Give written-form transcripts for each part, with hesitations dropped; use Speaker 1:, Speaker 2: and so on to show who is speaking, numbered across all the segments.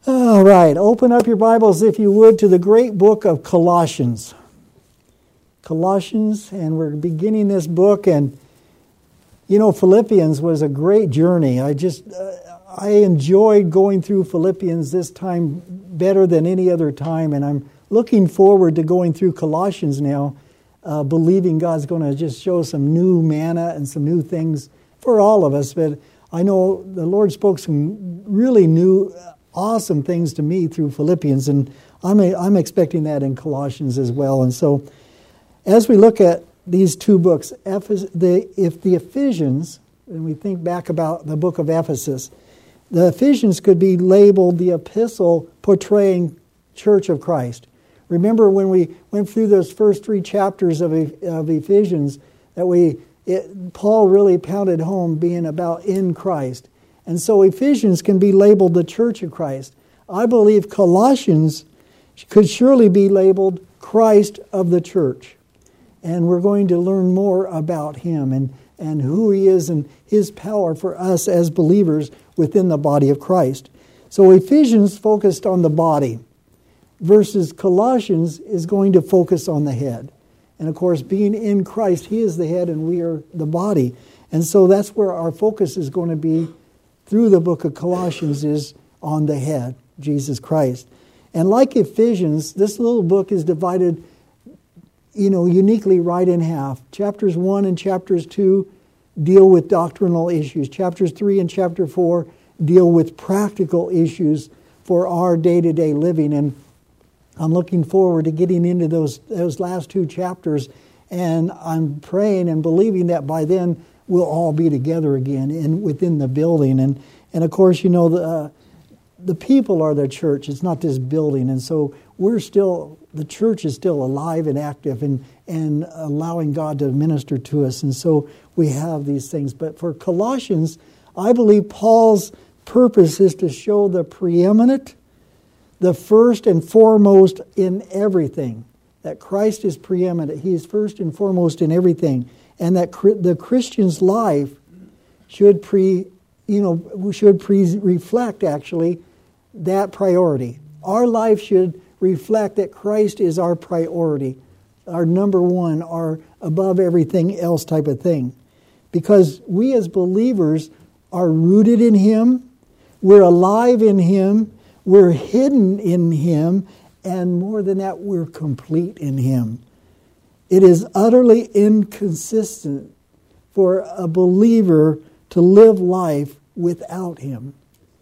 Speaker 1: All right, open up your Bibles, if you would, to the great book of Colossians. Colossians, and we're beginning this book, and Philippians was a great journey. I enjoyed going through Philippians this time better than any other time, and I'm looking forward to going through Colossians now, believing God's going to just show some new manna and some new things for all of us. But I know the Lord spoke some really new, awesome things to me through Philippians, and I'm expecting that in Colossians as well. And so, as we look at these two books, if the Ephesians, and we think back about the book of Ephesus, the Ephesians could be labeled the epistle portraying Church of Christ. Remember when we went through those first three chapters of Ephesians, that Paul really pounded home being about in Christ. And so Ephesians can be labeled the Church of Christ. I believe Colossians could surely be labeled Christ of the Church. And we're going to learn more about him and who he is and his power for us as believers within the body of Christ. So Ephesians focused on the body, versus Colossians is going to focus on the head. And of course, being in Christ, he is the head and we are the body. And so that's where our focus is going to be through the book of Colossians, is on the head, Jesus Christ. And like Ephesians, this little book is divided uniquely right in half. Chapters 1 and chapters 2 deal with doctrinal issues. Chapters 3 and chapter 4 deal with practical issues for our day-to-day living. And I'm looking forward to getting into those last two chapters. And I'm praying and believing that by then we'll all be together again within the building. And of course, the people are the church. It's not this building. And so the church is still alive and active and allowing God to minister to us. And so we have these things. But for Colossians, I believe Paul's purpose is to show the preeminent, the first and foremost in everything. That Christ is preeminent. He is first and foremost in everything. And that the Christian's life should reflect actually that priority. Our life should reflect that Christ is our priority, our number one, our above everything else type of thing. Because we as believers are rooted in him, we're alive in him, we're hidden in him, and more than that, we're complete in him. It is utterly inconsistent for a believer to live life without him.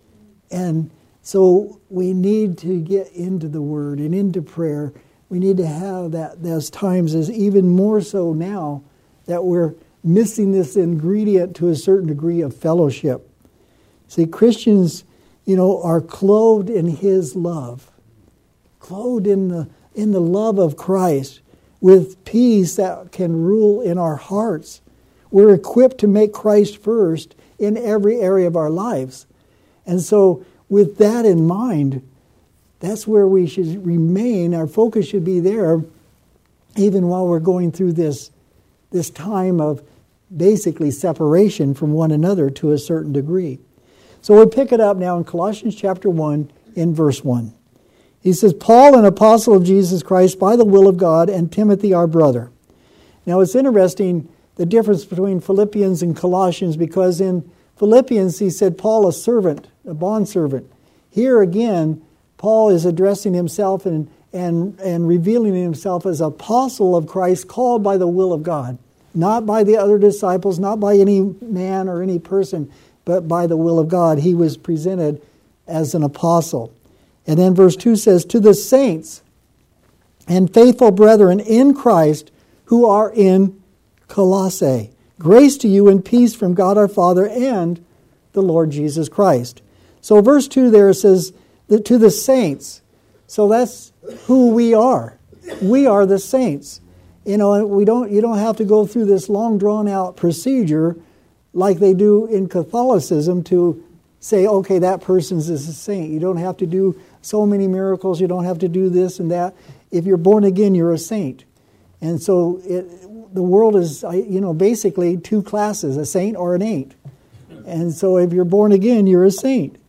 Speaker 1: And so we need to get into the Word and into prayer. We need to have those times, as even more so now that we're missing this ingredient to a certain degree of fellowship. See, Christians, are clothed in his love, clothed in the love of Christ, with peace that can rule in our hearts. We're equipped to make Christ first in every area of our lives. And so with that in mind, that's where we should remain. Our focus should be there, even while we're going through this time of basically separation from one another to a certain degree. So we'll pick it up now in Colossians chapter 1 in verse 1. He says, Paul, an apostle of Jesus Christ by the will of God, and Timothy, our brother. Now it's interesting, the difference between Philippians and Colossians, because in Philippians he said, Paul, a servant, a bondservant. Here again, Paul is addressing himself and revealing himself as apostle of Christ, called by the will of God. Not by the other disciples, not by any man or any person, but by the will of God. He was presented as an apostle. And then verse 2 says, to the saints and faithful brethren in Christ who are in Colossae, grace to you and peace from God our Father and the Lord Jesus Christ. So verse 2 there says, that to the saints. So that's who we are. We are the saints. You don't have to go through this long drawn out procedure like they do in Catholicism to say, okay, that person's a saint. You don't have to do so many miracles. You don't have to do this and that. If you're born again, you're a saint. And so the world is, basically two classes, a saint or an ain't. And so if you're born again, you're a saint.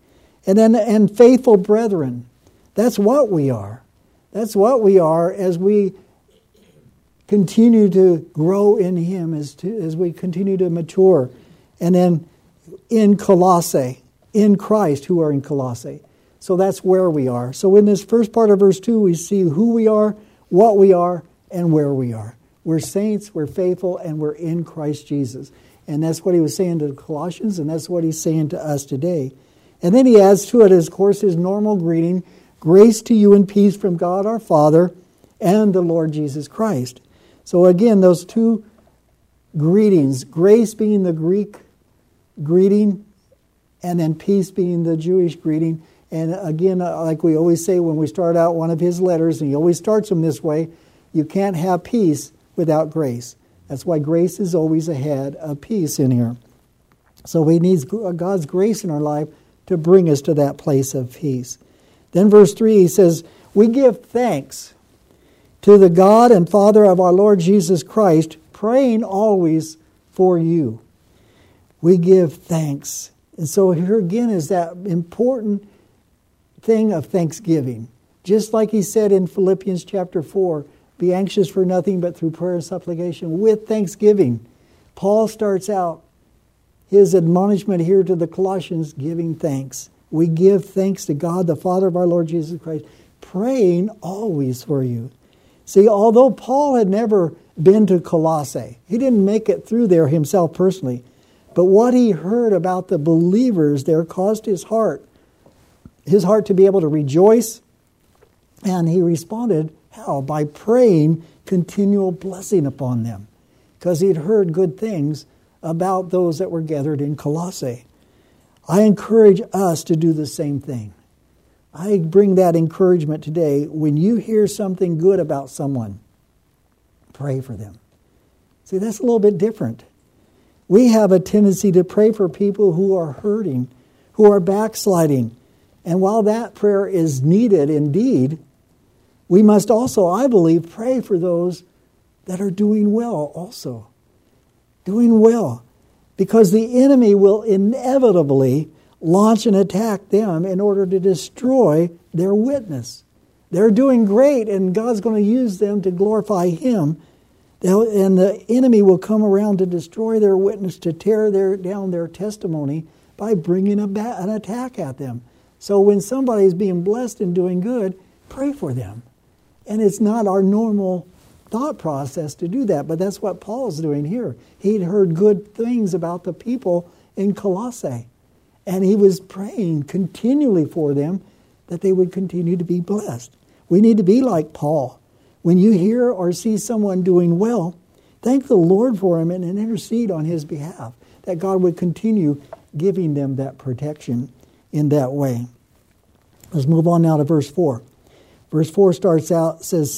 Speaker 1: And faithful brethren. That's what we are. That's what we are as we continue to grow in Him, as we continue to mature. And then in Colossae, in Christ who are in Colossae. So that's where we are. So in this first part of verse 2, we see who we are, what we are, and where we are. We're saints, we're faithful, and we're in Christ Jesus. And that's what he was saying to the Colossians, and that's what he's saying to us today. And then he adds to it, of course, his normal greeting, grace to you and peace from God our Father and the Lord Jesus Christ. So again, those two greetings, grace being the Greek greeting, and then peace being the Jewish greeting. And again, like we always say when we start out one of his letters, and he always starts them this way, you can't have peace without grace. That's why grace is always ahead of peace in here. So we need God's grace in our life to bring us to that place of peace. Then verse 3, he says, we give thanks to the God and Father of our Lord Jesus Christ, praying always for you. We give thanks. And so here again is that important thing of thanksgiving. Just like he said in Philippians chapter 4, be anxious for nothing but through prayer and supplication with thanksgiving. Paul starts out his admonishment here to the Colossians, giving thanks. We give thanks to God, the Father of our Lord Jesus Christ, praying always for you. See, although Paul had never been to Colossae, he didn't make it through there himself personally, but what he heard about the believers there caused his heart to be able to rejoice, and he responded, how? By praying continual blessing upon them, because he'd heard good things about those that were gathered in Colossae. I encourage us to do the same thing. I bring that encouragement today. When you hear something good about someone, pray for them. See, that's a little bit different. We have a tendency to pray for people who are hurting, who are backsliding. And while that prayer is needed indeed, we must also, I believe, pray for those that are doing well also. Doing well. Because the enemy will inevitably launch and attack them in order to destroy their witness. They're doing great, and God's going to use them to glorify Him. And the enemy will come around to destroy their witness, to tear down their testimony by bringing an attack at them. So when somebody is being blessed and doing good, pray for them. And it's not our normal thought process to do that, but that's what Paul's doing here. He'd heard good things about the people in Colossae, and he was praying continually for them that they would continue to be blessed. We need to be like Paul. When you hear or see someone doing well, thank the Lord for him and intercede on his behalf, that God would continue giving them that protection in that way. Let's move on now to verse 4. Verse 4 starts out, says,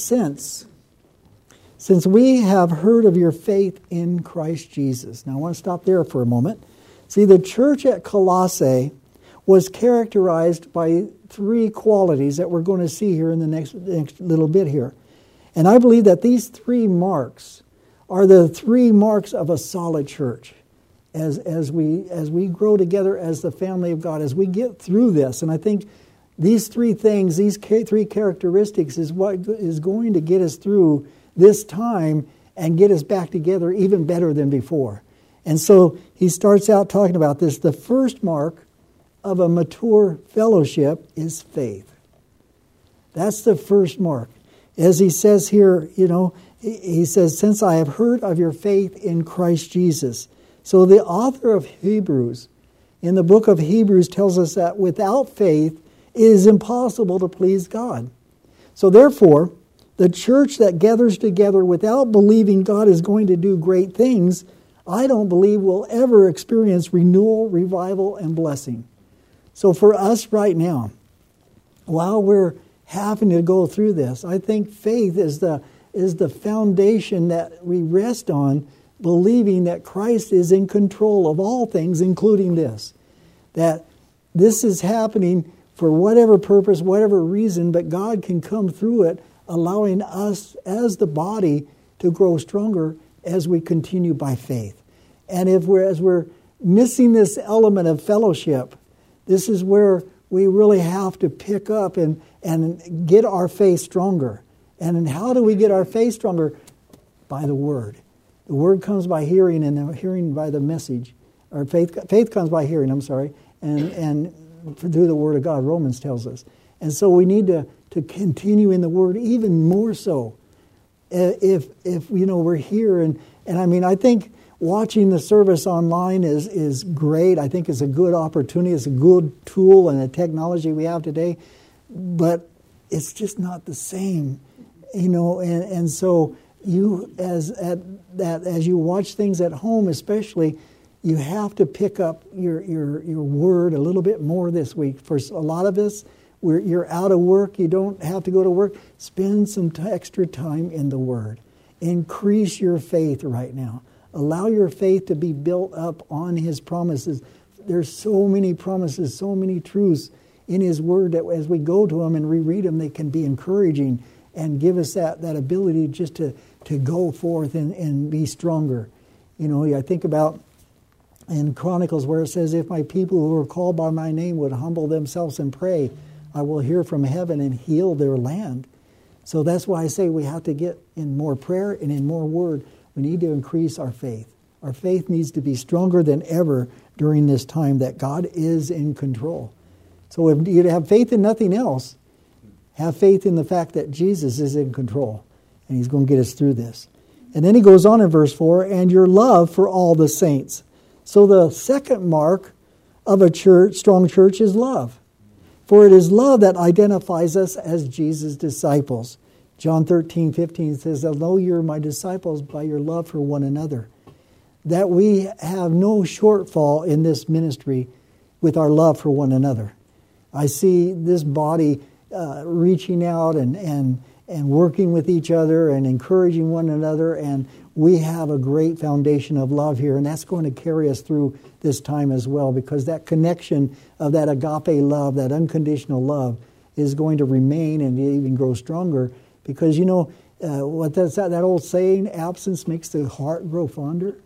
Speaker 1: Since we have heard of your faith in Christ Jesus. Now I want to stop there for a moment. See, the church at Colossae was characterized by three qualities that we're going to see here in the next little bit here. And I believe that these three marks are the three marks of a solid church. As we grow together as the family of God, as we get through this. And I think these three things, these three characteristics is what is going to get us through this time and get us back together even better than before. And so he starts out talking about this. The first mark of a mature fellowship is faith. That's the first mark. As he says here, he says, since I have heard of your faith in Christ Jesus. So the author of Hebrews, in the book of Hebrews, tells us that without faith, it is impossible to please God. So therefore, the church that gathers together without believing God is going to do great things, I don't believe will ever experience renewal, revival, and blessing. So for us right now, while we're having to go through this, I think faith is the foundation that we rest on, believing that Christ is in control of all things, including this. That this is happening for whatever purpose, whatever reason, but God can come through it, allowing us as the body to grow stronger as we continue by faith. And as we're missing this element of fellowship, this is where we really have to pick up and get our faith stronger. And how do we get our faith stronger? By the Word. The Word comes by hearing, and the hearing by the message. Or faith comes by hearing, and through the Word of God, Romans tells us. And so we need to continue in the Word even more so. If we're here, and I mean, I think watching the service online is great. I think it's a good opportunity. It's a good tool and a technology we have today, but it's just not the same, And so you, as you watch things at home, especially, you have to pick up your word a little bit more this week. For a lot of us, you're out of work. You don't have to go to work. Spend some extra time in the Word. Increase your faith right now. Allow your faith to be built up on His promises. There's so many promises, so many truths in His Word that as we go to them and reread them, they can be encouraging and give us that ability just to go forth and be stronger. I think about in Chronicles where it says, if my people who are called by my name would humble themselves and pray, I will hear from heaven and heal their land. So that's why I say we have to get in more prayer and in more word. We need to increase our faith. Our faith needs to be stronger than ever during this time that God is in control. So if you have faith in nothing else, have faith in the fact that Jesus is in control and He's going to get us through this. And then he goes on in verse 4, and your love for all the saints. So the second mark of a strong church is love. For it is love that identifies us as Jesus' disciples. John 13:15 says, "I know you're my disciples by your love for one another." That we have no shortfall in this ministry with our love for one another. I see this body reaching out and working with each other and encouraging one another, and we have a great foundation of love here, and that's going to carry us through this time as well, because that connection of that agape love, that unconditional love, is going to remain and even grow stronger, because what that old saying, absence makes the heart grow fonder.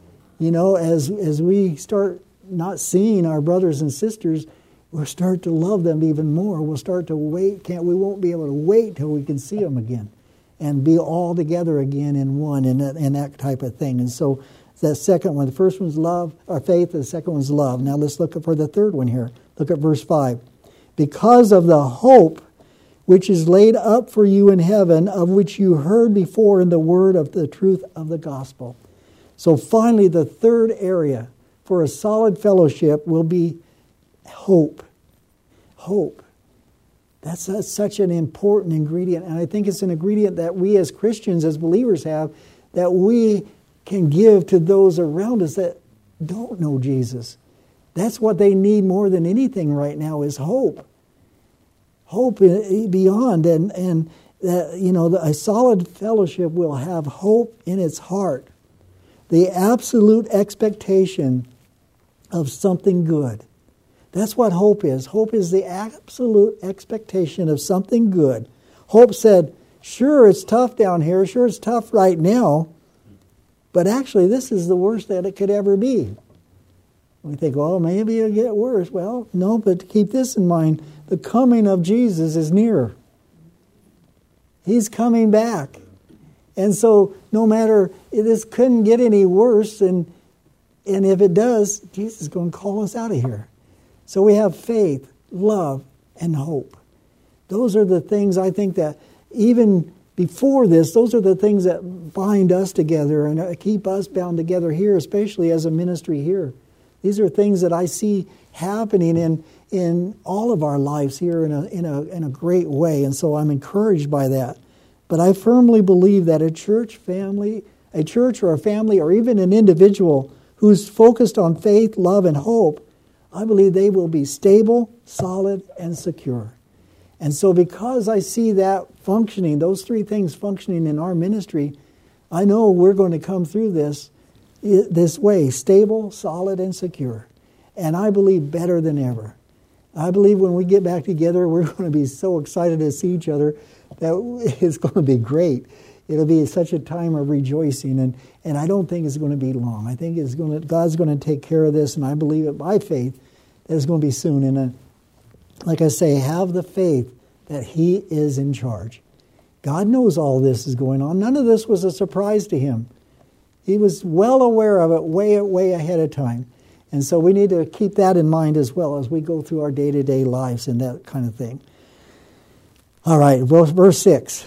Speaker 1: As we start not seeing our brothers and sisters, we'll start to love them even more. We'll start to wait. We won't be able to wait till we can see them again and be all together again in one and that type of thing. And so that second one, the first one's love, or faith, the second one's love. Now let's look for the third one here. Look at verse 5. Because of the hope which is laid up for you in heaven, of which you heard before in the word of the truth of the gospel. So finally, the third area for a solid fellowship will be hope. Hope. That's such an important ingredient. And I think it's an ingredient that we as Christians, as believers have, that we can give to those around us that don't know Jesus. That's what they need more than anything right now is hope. Hope beyond. And a solid fellowship will have hope in its heart. The absolute expectation of something good. That's what hope is. Hope is the absolute expectation of something good. Hope said, sure, it's tough down here. Sure, it's tough right now. But actually, this is the worst that it could ever be. We think, well, maybe it'll get worse. Well, no, but keep this in mind. The coming of Jesus is near. He's coming back. And so no matter, this couldn't get any worse. And if it does, Jesus is going to call us out of here. So we have faith, love, and hope. Those are the things I think that even before this, those are the things that bind us together and keep us bound together here, especially as a ministry here. These are things that I see happening in all of our lives here in a great way, and so I'm encouraged by that. But I firmly believe that a church or a family, or even an individual who's focused on faith, love, and hope, I believe they will be stable, solid, and secure. And so because I see that functioning, those three things functioning in our ministry, I know we're going to come through this way, stable, solid, and secure. And I believe better than ever. I believe when we get back together, we're going to be so excited to see each other that it's going to be great. It'll be such a time of rejoicing, and I don't think it's going to be long. I think God's going to take care of this, and I believe it by faith that it's going to be soon. And like I say, have the faith that He is in charge. God knows all this is going on. None of this was a surprise to Him. He was well aware of it way ahead of time. And so we need to keep that in mind as well as we go through our day-to-day lives and that kind of thing. All right, verse 6.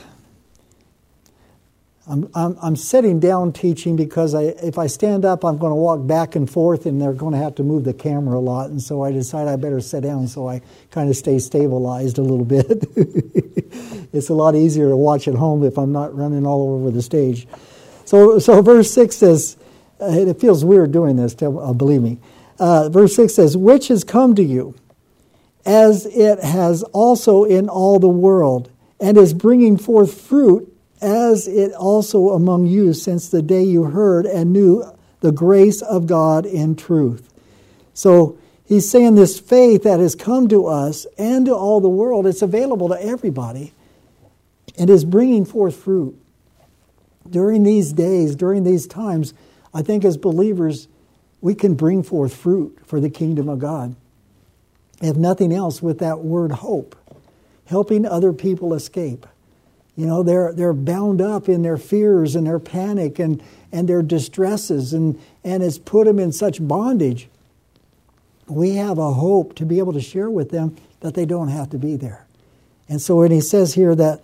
Speaker 1: I'm sitting down teaching because if I stand up, I'm going to walk back and forth, and they're going to have to move the camera a lot. And so I decide I better sit down so I kind of stay stabilized a little bit. It's a lot easier to watch at home if I'm not running all over the stage. So verse 6 says, it feels weird doing this, believe me. Verse 6 says, which has come to you, as it has also in all the world, and is bringing forth fruit, as it also among you since the day you heard and knew the grace of God in truth. So he's saying this faith that has come to us and to all the world, it's available to everybody, and is bringing forth fruit. During these days, during these times, I think as believers, we can bring forth fruit for the kingdom of God. If nothing else, with that word hope, helping other people escape. You know, they're bound up in their fears and their panic and their distresses, and it's put them in such bondage. We have a hope to be able to share with them that they don't have to be there. And so when he says here that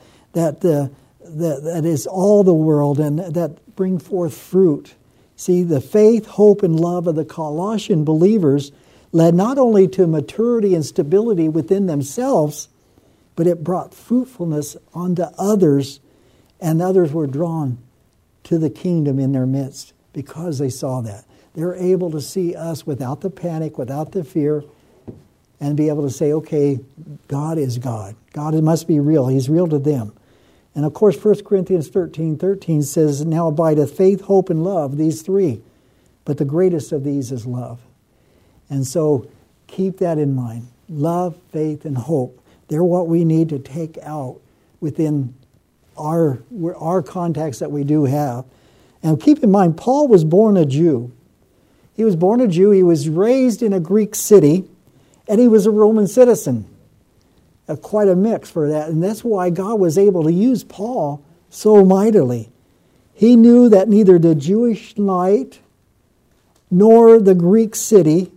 Speaker 1: is all the world and that bring forth fruit. See, the faith, hope, and love of the Colossian believers led not only to maturity and stability within themselves, but it brought fruitfulness onto others, and others were drawn to the kingdom in their midst because they saw that. They're able to see us without the panic, without the fear, and be able to say, okay, God is God. God must be real. He's real to them. And of course, 1 Corinthians 13:13 says, now abideth faith, hope, and love, these three. But the greatest of these is love. And so keep that in mind. Love, faith, and hope. They're what we need to take out within our contacts that we do have. And keep in mind, Paul was born a Jew. He was born a Jew. He was raised in a Greek city, and he was a Roman citizen. Quite a mix for that. And that's why God was able to use Paul so mightily. He knew that neither the Jewish light nor the Greek city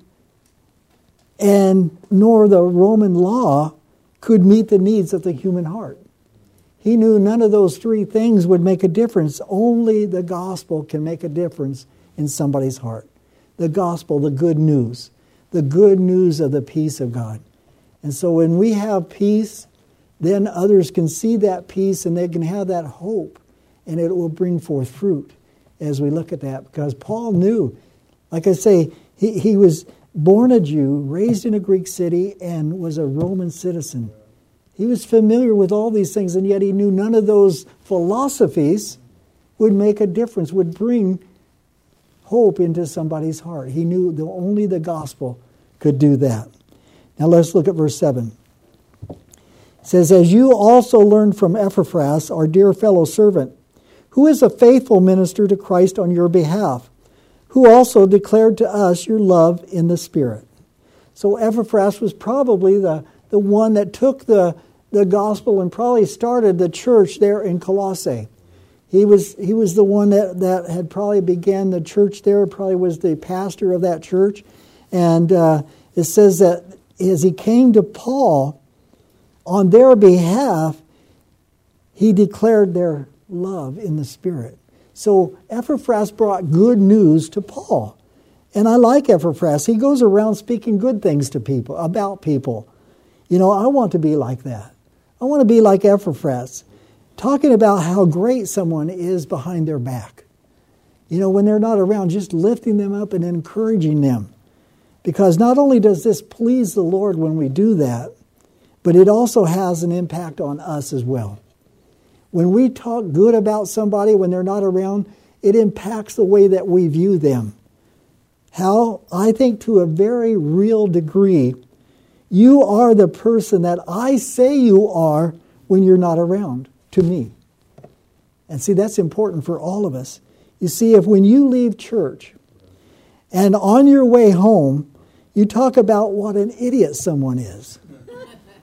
Speaker 1: and nor the Roman law could meet the needs of the human heart. He knew none of those three things would make a difference. Only the gospel can make a difference in somebody's heart. The gospel, the good news of the peace of God. And so when we have peace, then others can see that peace and they can have that hope, and it will bring forth fruit as we look at that. Because Paul knew, like I say, he was born a Jew, raised in a Greek city, and was a Roman citizen. He was familiar with all these things, and yet he knew none of those philosophies would make a difference, would bring hope into somebody's heart. He knew only the gospel could do that. Now let's look at verse 7. It says, as you also learned from Epaphras, our dear fellow servant, who is a faithful minister to Christ on your behalf, who also declared to us your love in the Spirit. So Epaphras was probably the one that took the gospel and probably started the church there in Colossae. He was the one that had probably began the church there, probably was the pastor of that church. And it says that as he came to Paul, on their behalf, he declared their love in the Spirit. So Epaphras brought good news to Paul. And I like Epaphras. He goes around speaking good things to people, about people. You know, I want to be like that. I want to be like Epaphras, talking about how great someone is behind their back. You know, when they're not around, just lifting them up and encouraging them. Because not only does this please the Lord when we do that, but it also has an impact on us as well. When we talk good about somebody when they're not around, it impacts the way that we view them. How? I think to a very real degree, you are the person that I say you are when you're not around to me. And see, that's important for all of us. You see, if when you leave church and on your way home, you talk about what an idiot someone is.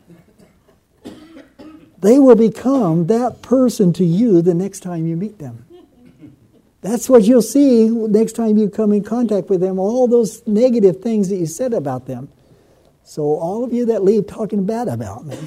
Speaker 1: they will become that person to you the next time you meet them. That's what you'll see next time you come in contact with them, all those negative things that you said about them. So all of you that leave talking bad about me,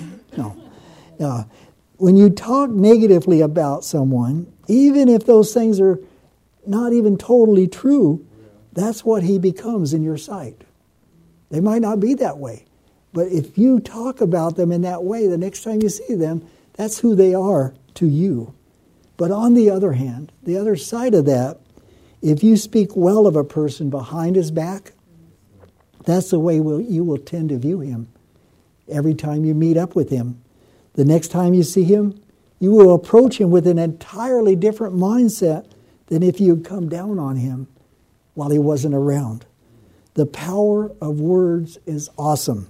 Speaker 1: no. When you talk negatively about someone, even if those things are not even totally true, that's what he becomes in your sight. They might not be that way. But if you talk about them in that way, the next time you see them, that's who they are to you. But on the other hand, the other side of that, if you speak well of a person behind his back, that's the way you will tend to view him every time you meet up with him. The next time you see him, you will approach him with an entirely different mindset than if you had come down on him while he wasn't around. The power of words is awesome.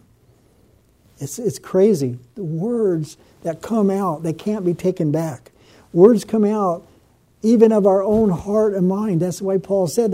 Speaker 1: It's crazy. The words that come out, they can't be taken back. Words come out even of our own heart and mind. That's why Paul said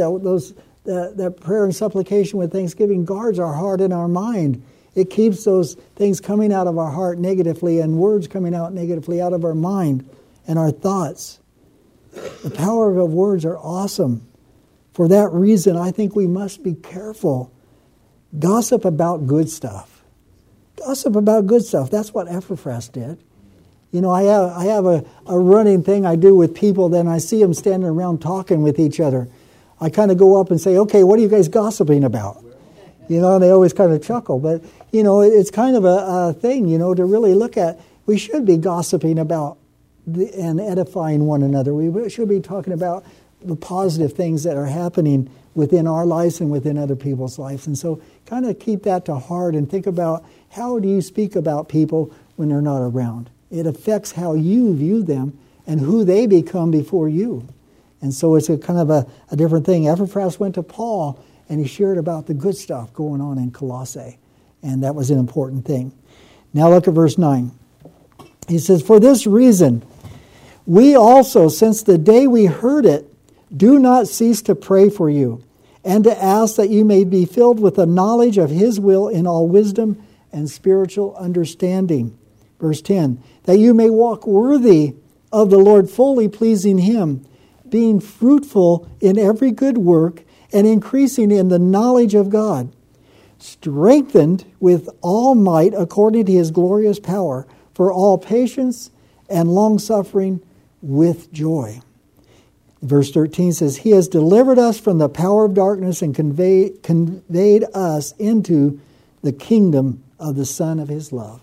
Speaker 1: that prayer and supplication with thanksgiving guards our heart and our mind. It keeps those things coming out of our heart negatively and words coming out negatively out of our mind and our thoughts. The power of words are awesome. For that reason, I think we must be careful. Gossip about good stuff. Gossip about good stuff. That's what Epaphras did. You know, I have a running thing I do with people, then I see them standing around talking with each other. I kind of go up and say, okay, what are you guys gossiping about? You know, and they always kind of chuckle. But, you know, it's kind of a thing, you know, to really look at. We should be gossiping about and edifying one another. We should be talking about the positive things that are happening within our lives and within other people's lives. And so kind of keep that to heart and think about how do you speak about people when they're not around. It affects how you view them and who they become before you. And so it's a kind of a different thing. Epaphras went to Paul and he shared about the good stuff going on in Colossae. And that was an important thing. Now look at verse 9. He says, for this reason, we also, since the day we heard it, do not cease to pray for you and to ask that you may be filled with the knowledge of his will in all wisdom and spiritual understanding. Verse 10, that you may walk worthy of the Lord, fully pleasing him, being fruitful in every good work and increasing in the knowledge of God, strengthened with all might according to his glorious power, for all patience and long-suffering with joy. Verse 13 says, he has delivered us from the power of darkness and conveyed us into the kingdom of the Son of his love.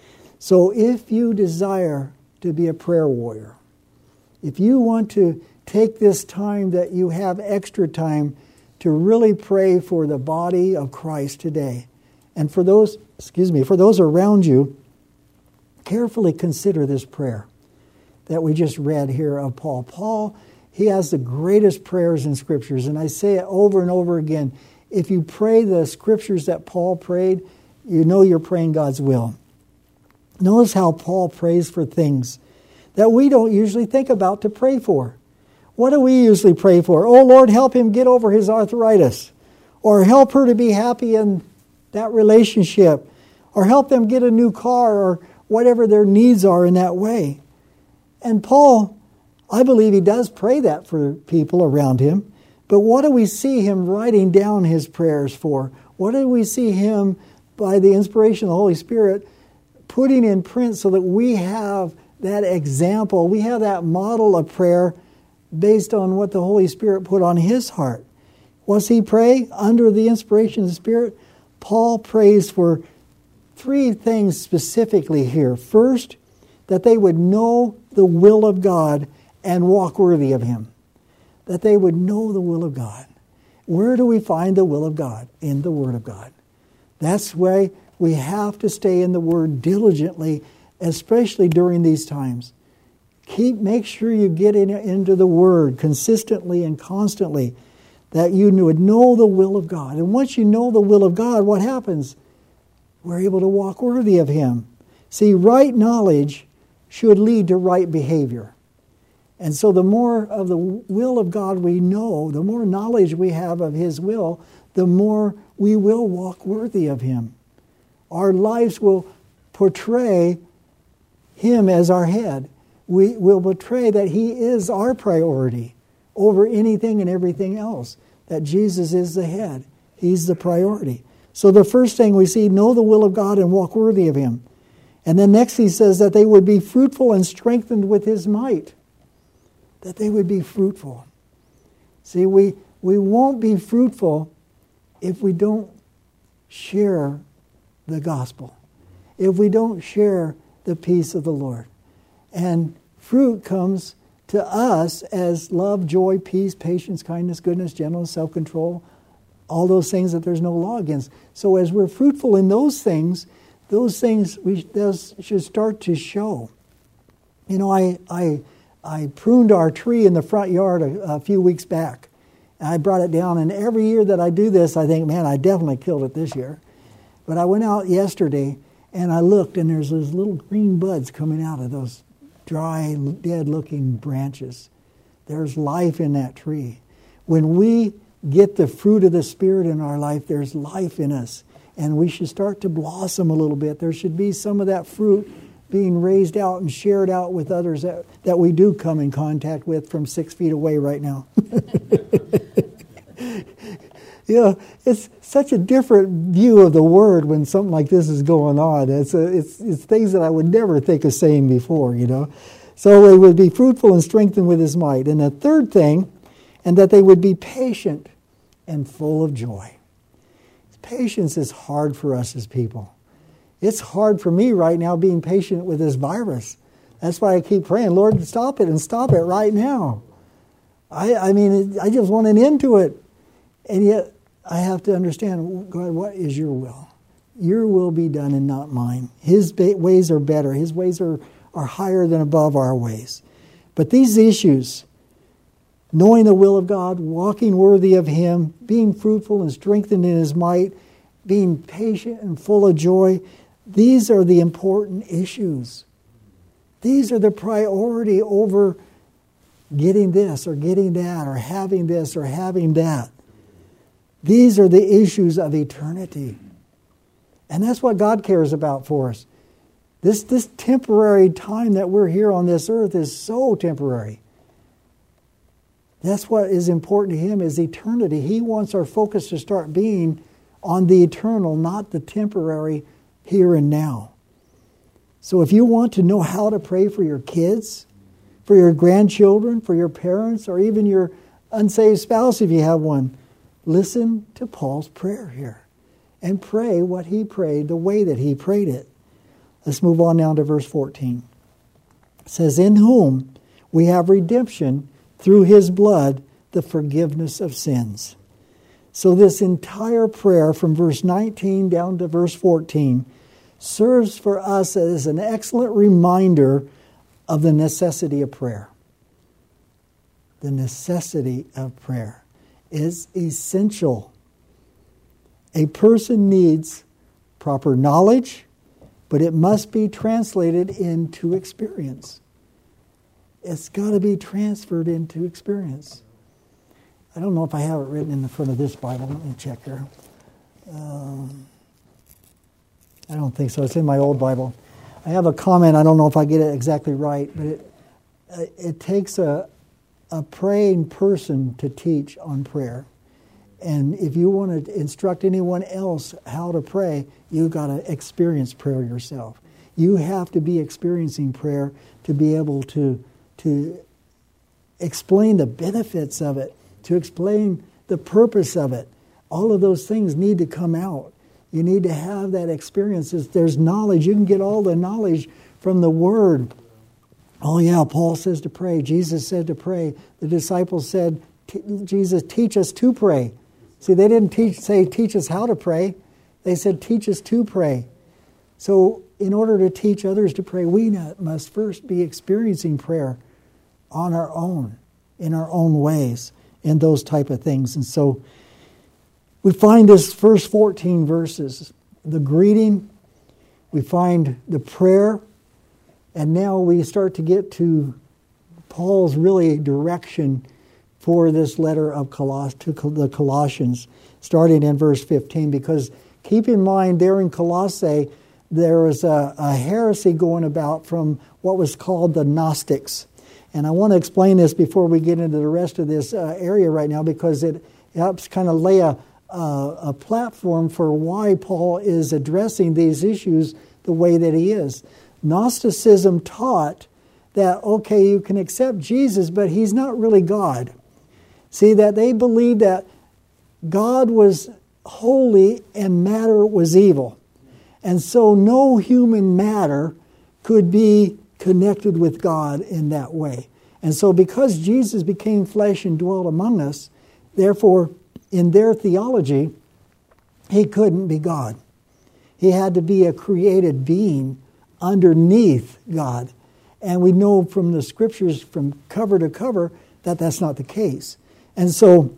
Speaker 1: So if you desire to be a prayer warrior, if you want to take this time that you have extra time to really pray for the body of Christ today, and for those around you, carefully consider this prayer that we just read here of Paul. Paul, he has the greatest prayers in Scriptures, and I say it over and over again. If you pray the Scriptures that Paul prayed, you know you're praying God's will. Notice how Paul prays for things that we don't usually think about to pray for. What do we usually pray for? Oh, Lord, help him get over his arthritis. Or help her to be happy in that relationship. Or help them get a new car, or whatever their needs are in that way. And Paul, I believe he does pray that for people around him. But what do we see him writing down his prayers for? What do we see him, by the inspiration of the Holy Spirit, putting in print so that we have that example, we have that model of prayer based on what the Holy Spirit put on his heart? What's he pray? Under the inspiration of the Spirit, Paul prays for three things specifically here. First, that they would know the will of God and walk worthy of him. That they would know the will of God. Where do we find the will of God? In the Word of God. That's why we have to stay in the Word diligently, especially during these times. Make sure you get into the Word consistently and constantly, that you would know the will of God. And once you know the will of God, what happens? We're able to walk worthy of him. See, right knowledge should lead to right behavior. And so the more of the will of God we know, the more knowledge we have of his will, the more we will walk worthy of him. Our lives will portray Him as our head, we will portray that He is our priority over anything and everything else, that Jesus is the head. He's the priority. So the first thing we see, know the will of God and walk worthy of Him. And then next he says that they would be fruitful and strengthened with His might. That they would be fruitful. See, we won't be fruitful if we don't share the gospel, if we don't share the peace of the Lord. And fruit comes to us as love, joy, peace, patience, kindness, goodness, gentleness, self-control, all those things that there's no law against. So as we're fruitful in those things those should start to show. You know, I pruned our tree in the front yard a few weeks back. And I brought it down, and every year that I do this, I think, man, I definitely killed it this year. But I went out yesterday, and I looked, and there's those little green buds coming out of those dry, dead-looking branches. There's life in that tree. When we get the fruit of the Spirit in our life, there's life in us. And we should start to blossom a little bit. There should be some of that fruit being raised out and shared out with others that we do come in contact with from 6 feet away right now. You know, it's such a different view of the Word when something like this is going on. It's things that I would never think of saying before, you know. So they would be fruitful and strengthened with His might. And the third thing, and that they would be patient and full of joy. Patience is hard for us as people. It's hard for me right now being patient with this virus. That's why I keep praying, Lord, stop it and stop it right now. I mean, I just want an end to it. And yet, I have to understand, God, what is your will? Your will be done and not mine. His ways are better. His ways are higher than above our ways. But these issues, knowing the will of God, walking worthy of Him, being fruitful and strengthened in His might, being patient and full of joy, these are the important issues. These are the priority over getting this or getting that or having this or having that. These are the issues of eternity. And that's what God cares about for us. This temporary time that we're here on this earth is so temporary. That's what is important to Him, is eternity. He wants our focus to start being on the eternal, not the temporary here and now. So if you want to know how to pray for your kids, for your grandchildren, for your parents, or even your unsaved spouse if you have one, listen to Paul's prayer here and pray what he prayed the way that he prayed it. Let's move on now to verse 14. It says, in whom we have redemption through His blood, the forgiveness of sins. So this entire prayer from verse 19 down to verse 14 serves for us as an excellent reminder of the necessity of prayer. The necessity of prayer is essential. A person needs proper knowledge, but it must be translated into experience. It's got to be transferred into experience. I don't know if I have it written in the front of this Bible. Let me check here. I don't think so. It's in my old Bible. I have a comment. I don't know if I get it exactly right, but it takes a praying person to teach on prayer. And if you want to instruct anyone else how to pray, you've got to experience prayer yourself. You have to be experiencing prayer to be able to explain the benefits of it, to explain the purpose of it. All of those things need to come out. You need to have that experience. There's knowledge. You can get all the knowledge from the Word. Oh yeah, Paul says to pray. Jesus said to pray. The disciples said, Jesus, teach us to pray. See, they didn't teach us how to pray. They said, teach us to pray. So in order to teach others to pray, we must first be experiencing prayer on our own, in our own ways, in those type of things. And so we find this first 14 verses, the greeting, we find the prayer, and now we start to get to Paul's really direction for this letter of to the Colossians, starting in verse 15, because keep in mind there in Colossae, there was a heresy going about from what was called the Gnostics. And I want to explain this before we get into the rest of this area right now, because it helps kind of lay a platform for why Paul is addressing these issues the way that he is. Gnosticism taught that, okay, you can accept Jesus, but he's not really God. See, that they believed that God was holy and matter was evil. And so no human matter could be connected with God in that way. And so because Jesus became flesh and dwelt among us, therefore, in their theology, he couldn't be God. He had to be a created being underneath God. And we know from the scriptures from cover to cover that that's not the case. And so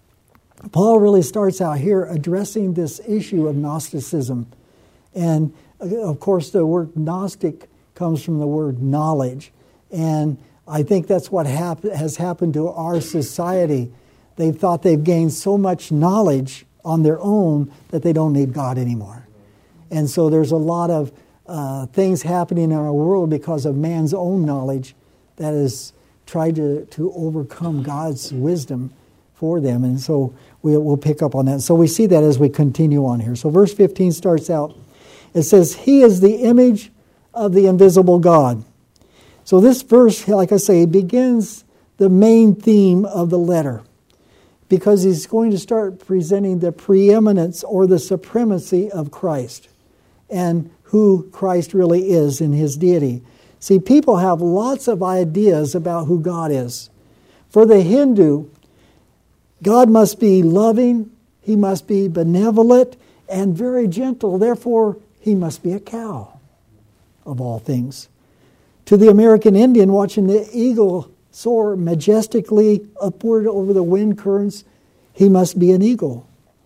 Speaker 1: Paul really starts out here addressing this issue of Gnosticism. And of course the word Gnostic comes from the word knowledge. And I think that's what has happened to our society. They've thought they've gained so much knowledge on their own that they don't need God anymore. And so there's a lot of things happening in our world because of man's own knowledge that has tried to overcome God's wisdom for them. And so we'll pick up on that. So we see that as we continue on here. So verse 15 starts out. It says, He is the image of the invisible God. So this verse, like I say, begins the main theme of the letter, because he's going to start presenting the preeminence or the supremacy of Christ and who Christ really is in his deity. See, people have lots of ideas about who God is. For the Hindu, God must be loving, he must be benevolent, and very gentle. Therefore, he must be a cow, of all things. To the American Indian, watching the eagle soar majestically upward over the wind currents, he must be an eagle.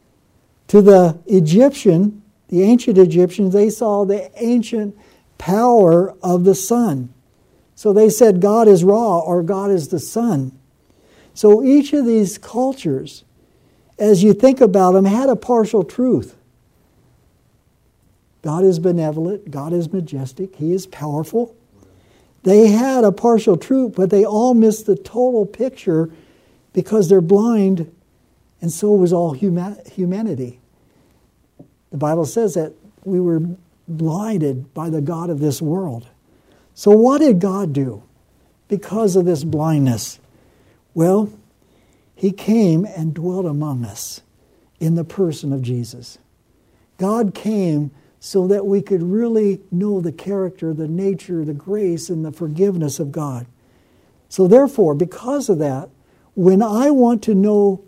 Speaker 1: To the Egyptian, the ancient Egyptians, they saw the ancient power of the sun. So they said God is Ra, or God is the sun. So each of these cultures, as you think about them, had a partial truth. God is benevolent, God is majestic, he is powerful. They had a partial truth, but they all missed the total picture because they're blind, and so was all humanity. The Bible says that we were blinded by the God of this world. So what did God do because of this blindness? Well, he came and dwelt among us in the person of Jesus. God came so that we could really know the character, the nature, the grace, and the forgiveness of God. So therefore, because of that, when I want to know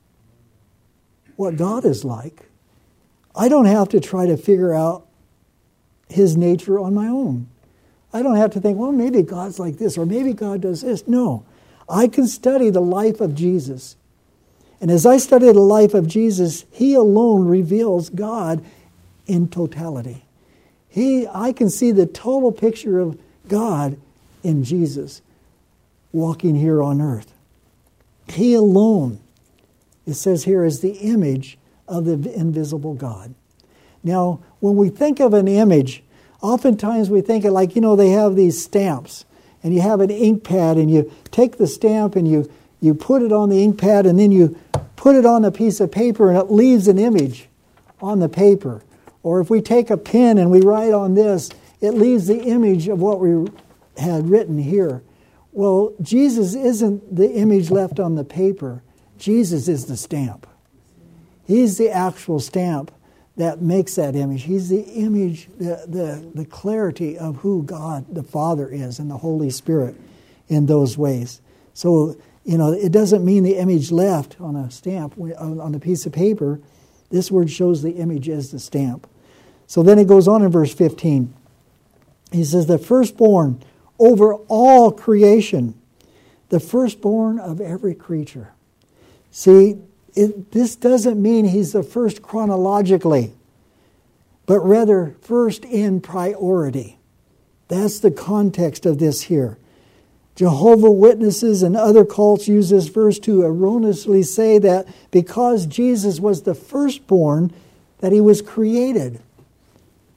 Speaker 1: what God is like, I don't have to try to figure out his nature on my own. I don't have to think, well, maybe God's like this, or maybe God does this. No. I can study the life of Jesus. And as I study the life of Jesus, he alone reveals God in totality. I can see the total picture of God in Jesus walking here on earth. He alone, it says here, is the image of the invisible God. Now, when we think of an image, oftentimes we think of like, they have these stamps, and you have an ink pad, and you take the stamp and you put it on the ink pad, and then you put it on a piece of paper, and it leaves an image on the paper. Or if we take a pen and we write on this, it leaves the image of what we had written here. Well, Jesus isn't the image left on the paper. Jesus is the stamp. He's the actual stamp that makes that image. He's the image, the clarity of who God the Father is and the Holy Spirit in those ways. So, it doesn't mean the image left on a stamp, on a piece of paper. This word shows the image as the stamp. So then it goes on in verse 15. He says, the firstborn over all creation, the firstborn of every creature. See, this doesn't mean he's the first chronologically, but rather first in priority. That's the context of this here. Jehovah's Witnesses and other cults use this verse to erroneously say that because Jesus was the firstborn, that he was created.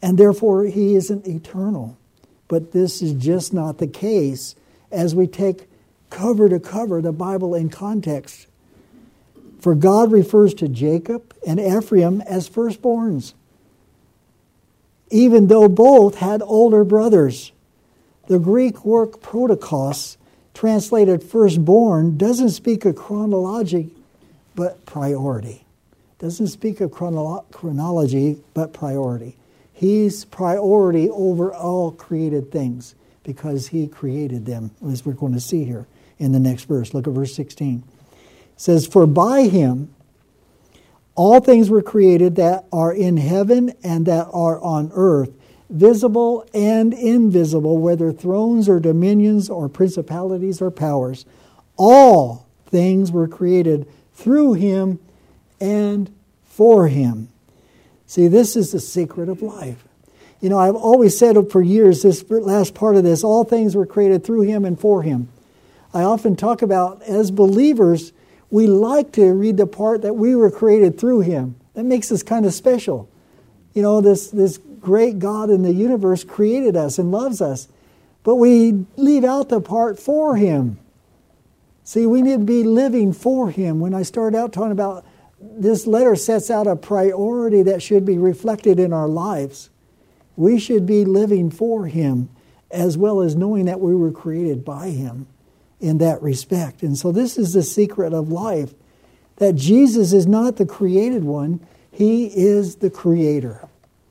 Speaker 1: and therefore he isn't eternal. But this is just not the case as we take cover to cover the Bible in context. For God refers to Jacob and Ephraim as firstborns, even though both had older brothers. The Greek word protokos, translated firstborn, doesn't speak of chronology, but priority. Doesn't speak of chronology, but priority. He's priority over all created things because he created them, as we're going to see here in the next verse. Look at verse 16. It says, for by him all things were created that are in heaven and that are on earth, visible and invisible, whether thrones or dominions or principalities or powers. All things were created through him and for him. See, this is the secret of life. You know, I've always said for years, this last part of this, all things were created through him and for him. I often talk about, as believers, we like to read the part that we were created through him. That makes us kind of special. You know, this great God in the universe created us and loves us. But we leave out the part for him. See, we need to be living for him. When I started out talking about this letter sets out a priority that should be reflected in our lives. We should be living for him as well as knowing that we were created by him in that respect. And so this is the secret of life, that Jesus is not the created one. He is the creator.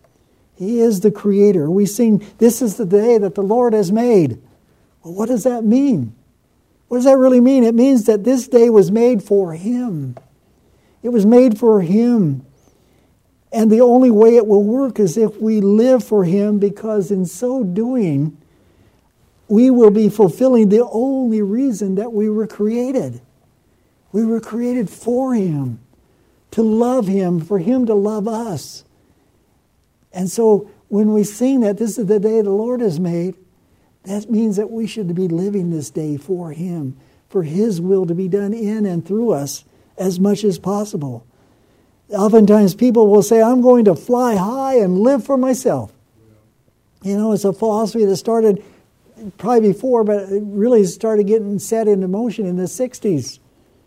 Speaker 1: He is the creator. We sing, this is the day that the Lord has made. Well, what does that mean? What does that really mean? It means that this day was made for him. It was made for him. And the only way it will work is if we live for him, because in so doing, we will be fulfilling the only reason that we were created. We were created for him, to love him, for him to love us. And so when we sing that this is the day the Lord has made, that means that we should be living this day for him, for his will to be done in and through us as much as possible. Oftentimes people will say, I'm going to fly high and live for myself. You know, it's a philosophy that started probably before, but it really started getting set into motion in the 60s.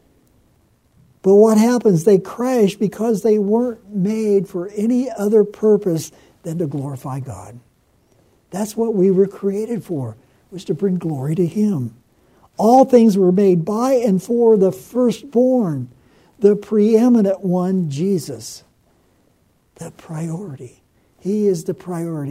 Speaker 1: But what happens? They crash because they weren't made for any other purpose than to glorify God. That's what we were created for, was to bring glory to him. All things were made by and for the firstborn, the preeminent one, Jesus. The priority. He is the priority.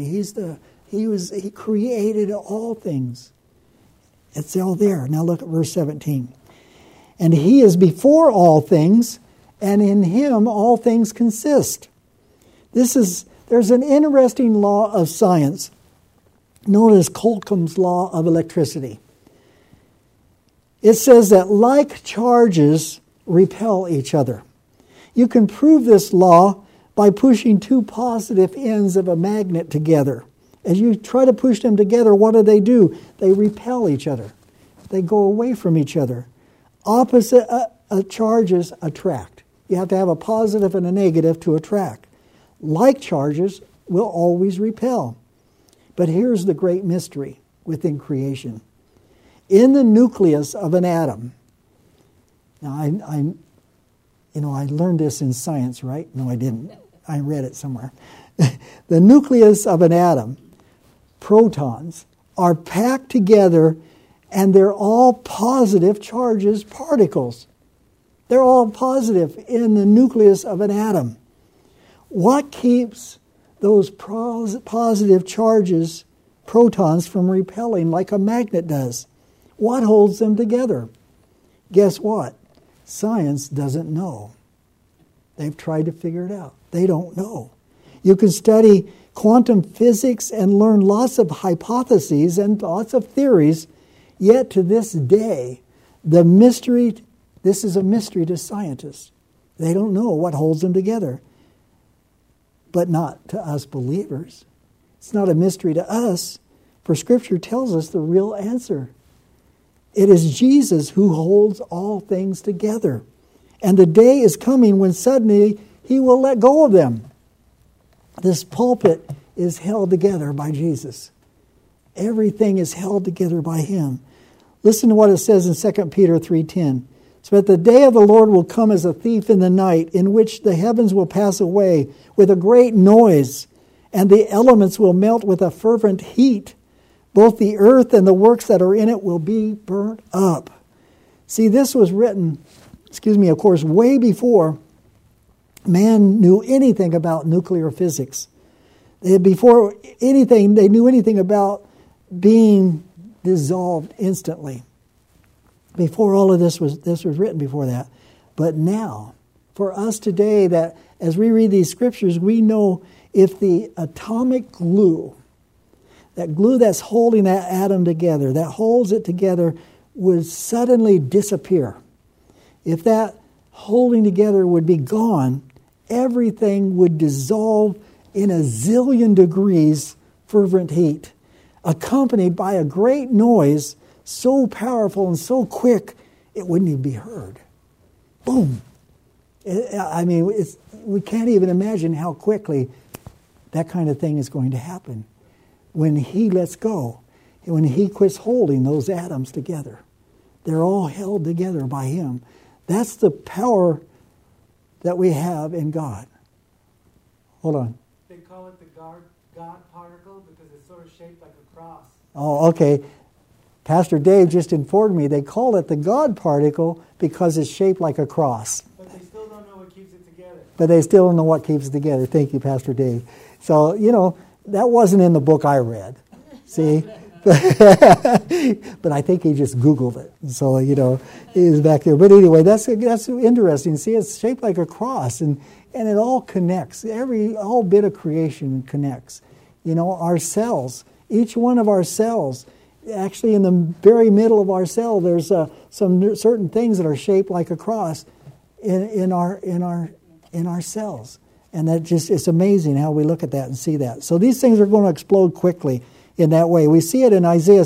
Speaker 1: He created all things. It's all there. Now look at verse 17. And he is before all things, and in him all things consist. There's an interesting law of science known as Coulomb's law of electricity. It says that like charges repel each other. You can prove this law by pushing two positive ends of a magnet together. As you try to push them together, what do? They repel each other. They go away from each other. Opposite charges attract. You have to have a positive and a negative to attract. Like charges will always repel. But here's the great mystery within creation. In the nucleus of an atom, now I learned this in science, right? No, I didn't. I read it somewhere. The nucleus of an atom, protons, are packed together, and they're all positive charges, particles. They're all positive in the nucleus of an atom. What keeps those positive charges, protons, from repelling like a magnet does? What holds them together? Guess what? Science doesn't know. They've tried to figure it out. They don't know. You can study quantum physics and learn lots of hypotheses and lots of theories, yet to this day, this is a mystery to scientists. They don't know what holds them together. But not to us believers. It's not a mystery to us, for Scripture tells us the real answer. It is Jesus who holds all things together. And the day is coming when suddenly he will let go of them. This pulpit is held together by Jesus. Everything is held together by him. Listen to what it says in 2 Peter 3:10. So that the day of the Lord will come as a thief in the night, in which the heavens will pass away with a great noise, and the elements will melt with a fervent heat. Both the earth and the works that are in it will be burnt up. See, this was written, of course, way before man knew anything about nuclear physics. Before anything, they knew anything about being dissolved instantly. Before all of this was written before that. But now, for us today, that as we read these scriptures, we know if the atomic glue, that glue that's holding that atom together, that holds it together, would suddenly disappear. If that holding together would be gone, everything would dissolve in a zillion degrees fervent heat, accompanied by a great noise so powerful and so quick it wouldn't even be heard. Boom! We can't even imagine how quickly that kind of thing is going to happen when he lets go, when he quits holding those atoms together. They're all held together by him. That's the power that we have in God. Hold on.
Speaker 2: They call it the God particle because it's sort of shaped like a cross.
Speaker 1: Oh, okay. Pastor Dave just informed me they call it the God particle because it's shaped like a cross.
Speaker 2: But they still don't know what keeps it together.
Speaker 1: But they still don't know what keeps it together. Thank you, Pastor Dave. So, that wasn't in the book I read. See? But I think he just Googled it. So, he's back there. But anyway, that's interesting. See, it's shaped like a cross, and it all connects. All bit of creation connects. Our cells, each one of our cells, actually in the very middle of our cell, there's some certain things that are shaped like a cross in our cells. And that it's amazing how we look at that and see that. So these things are going to explode quickly in that way. We see it in Isaiah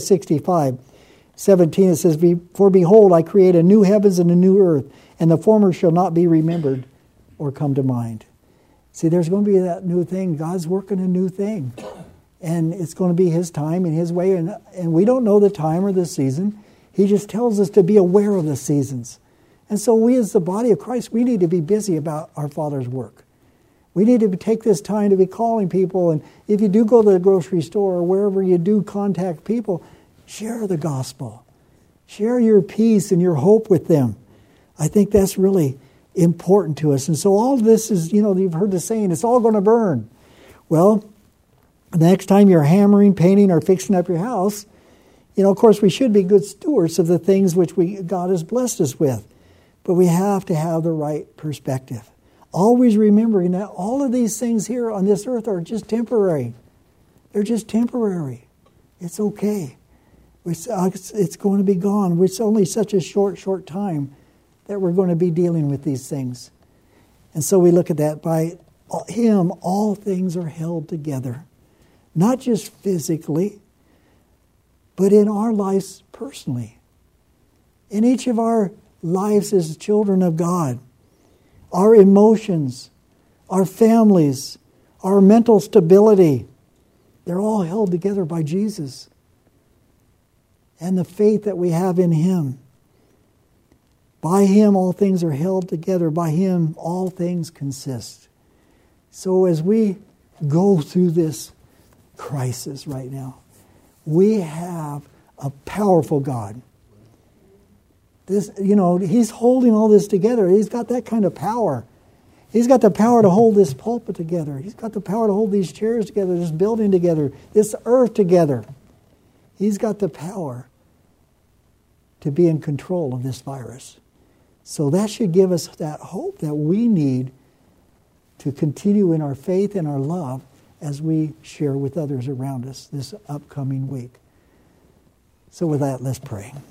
Speaker 1: 65:17. It says, "For behold, I create a new heavens and a new earth, and the former shall not be remembered or come to mind." See, there's going to be that new thing. God's working a new thing. And it's going to be his time and his way. And we don't know the time or the season. He just tells us to be aware of the seasons. And so we as the body of Christ, we need to be busy about our Father's work. We need to take this time to be calling people. And if you do go to the grocery store or wherever you do contact people, share the gospel. Share your peace and your hope with them. I think that's really important to us. And so all of this is, you've heard the saying, it's all going to burn. Well, the next time you're hammering, painting, or fixing up your house, of course we should be good stewards of the things which God has blessed us with. But we have to have the right perspective. Always remembering that all of these things here on this earth are just temporary. They're just temporary. It's okay. It's going to be gone. It's only such a short time that we're going to be dealing with these things. And so we look at that. By him, all things are held together. Not just physically, but in our lives personally. In each of our lives as children of God. Our emotions, our families, our mental stability, they're all held together by Jesus. And the faith that we have in him. By him all things are held together. By him all things consist. So as we go through this crisis right now, we have a powerful God. He's holding all this together. He's got that kind of power. He's got the power to hold this pulpit together. He's got the power to hold these chairs together, this building together, this earth together. He's got the power to be in control of this virus. So that should give us that hope that we need to continue in our faith and our love as we share with others around us this upcoming week. So with that, let's pray.